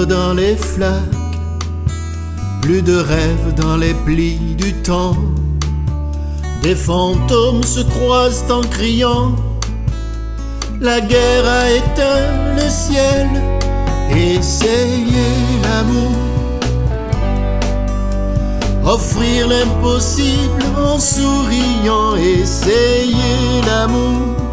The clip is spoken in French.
dans les flaques, plus de rêves dans les plis du temps. Des fantômes se croisent en criant, la guerre a éteint le ciel. Essayez l'amour, offrir l'impossible en souriant. Essayez l'amour,